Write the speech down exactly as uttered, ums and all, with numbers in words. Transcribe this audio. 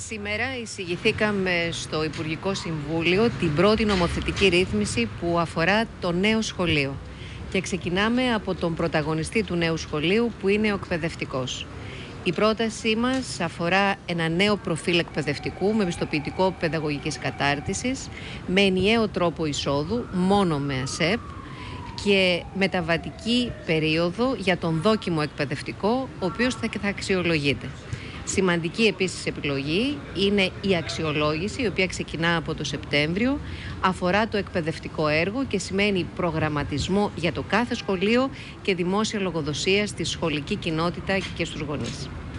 Σήμερα εισηγηθήκαμε στο Υπουργικό Συμβούλιο την πρώτη νομοθετική ρύθμιση που αφορά το νέο σχολείο. Και ξεκινάμε από τον πρωταγωνιστή του νέου σχολείου, που είναι ο εκπαιδευτικός. Η πρότασή μας αφορά ένα νέο προφίλ εκπαιδευτικού με πιστοποιητικό παιδαγωγικής κατάρτισης, με ενιαίο τρόπο εισόδου, μόνο με ΑΣΕΠ, και μεταβατική περίοδο για τον δόκιμο εκπαιδευτικό, ο οποίος θα, θα αξιολογείται. Σημαντική επίσης επιλογή είναι η αξιολόγηση, η οποία ξεκινά από το Σεπτέμβριο, αφορά το εκπαιδευτικό έργο και σημαίνει προγραμματισμό για το κάθε σχολείο και δημόσια λογοδοσία στη σχολική κοινότητα και στους γονείς.